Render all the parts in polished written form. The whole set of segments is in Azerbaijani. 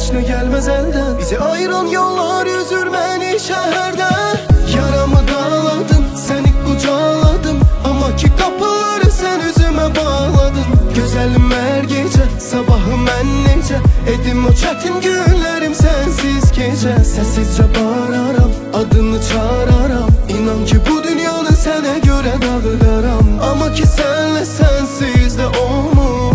heç nə gəlməz əldən. Bizi ayıran yollar üzür məni şəhərdə. Yaramı dağladın, səni qucaqladım, amma ki qapıları sən üzümə bağladın. Gözəlim hər gecə, sabahı mən necə edim o çətin günlərim sənsiz gecə. Səssizcə bağıraram, adını çağıraram, İnan ki bu dünyanı sənə görə dağıdaram. Amma ki sənlə sənsiz də olmur.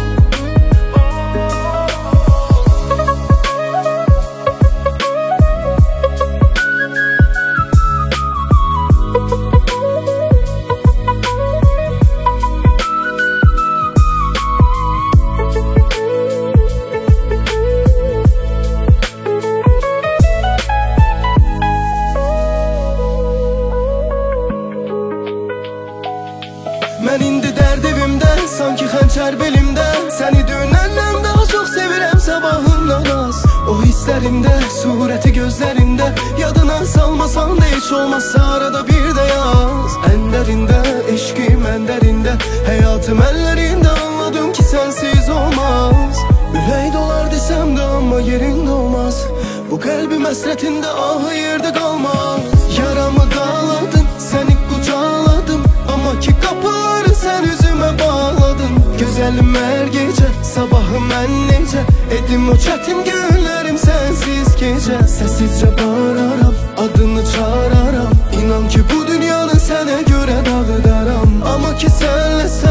Mən indi dərd evimdə, sanki xəncər belimdə. Səni dünəndən daha çox sevirəm sabahından az. O hisslərimdə, surəti gözlərində, yadına salmasan da heç olmazsa arada bir də yaz. Ən dərində, eşqim ən dərində, həyatım əllərində, anladım ki sənsiz olmaz. Ürək dolar desəm də amma yerində olmaz. Bu qəlbim həsrətində ahı yerdə qalmaz. Yaramı dağladın, səni qucaqladım, amma ki qapıları sən üzümə bağladın. Gözəlim hər gecə, sabahı mən necə edim o çətin günlərim sənsiz gecə. Səssizcə bağıraram, adını çağıraram, İnan ki bu dünyanı sənə görə dağıdaram. Amma ki sənlə